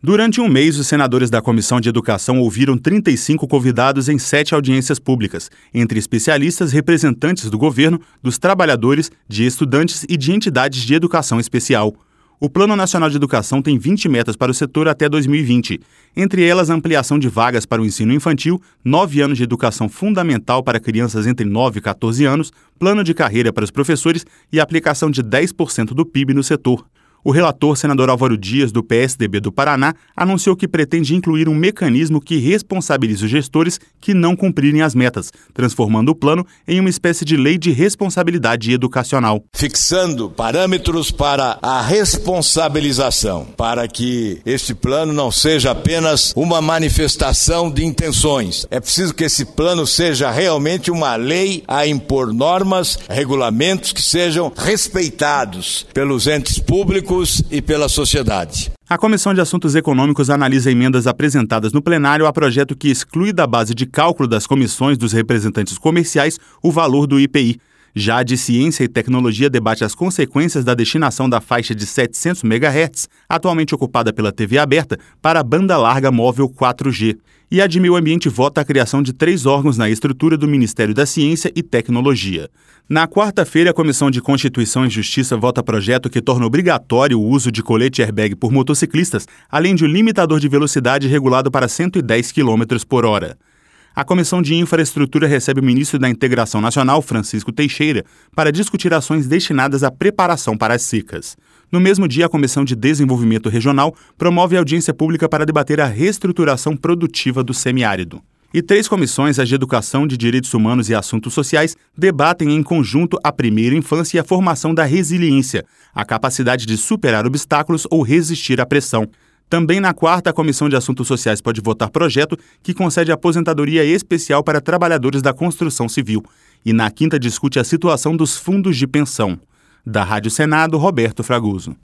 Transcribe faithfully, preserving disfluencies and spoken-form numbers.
Durante um mês, os senadores da Comissão de Educação ouviram trinta e cinco convidados em sete audiências públicas, entre especialistas, representantes do governo, dos trabalhadores, de estudantes e de entidades de educação especial. O Plano Nacional de Educação tem vinte metas para o setor até dois mil e vinte, entre elas a ampliação de vagas para o ensino infantil, nove anos de educação fundamental para crianças entre nove e quatorze anos, plano de carreira para os professores e aplicação de dez por cento do P I B no setor. O relator, senador Álvaro Dias, do P S D B do Paraná, anunciou que pretende incluir um mecanismo que responsabilize os gestores que não cumprirem as metas, transformando o plano em uma espécie de lei de responsabilidade educacional. Fixando parâmetros para a responsabilização, para que este plano não seja apenas uma manifestação de intenções. É preciso que esse plano seja realmente uma lei a impor normas, regulamentos que sejam respeitados pelos entes públicos e pela sociedade. A Comissão de Assuntos Econômicos analisa emendas apresentadas no plenário a projeto que exclui da base de cálculo das comissões dos representantes comerciais o valor do I P I. Já a de Ciência e Tecnologia debate as consequências da destinação da faixa de setecentos megahertz, atualmente ocupada pela T V aberta, para a banda larga móvel quatro G. E a de Meio Ambiente vota a criação de três órgãos na estrutura do Ministério da Ciência e Tecnologia. Na quarta-feira, a Comissão de Constituição e Justiça vota projeto que torna obrigatório o uso de colete airbag por motociclistas, além de um limitador de velocidade regulado para cento e dez quilômetros por hora. A Comissão de Infraestrutura recebe o ministro da Integração Nacional, Francisco Teixeira, para discutir ações destinadas à preparação para as secas. No mesmo dia, a Comissão de Desenvolvimento Regional promove audiência pública para debater a reestruturação produtiva do semiárido. E três comissões, as de Educação, de Direitos Humanos e Assuntos Sociais, debatem em conjunto a primeira infância e a formação da resiliência, a capacidade de superar obstáculos ou resistir à pressão. Também na quarta, a Comissão de Assuntos Sociais pode votar projeto que concede aposentadoria especial para trabalhadores da construção civil. E na quinta discute a situação dos fundos de pensão. Da Rádio Senado, Roberto Fragoso.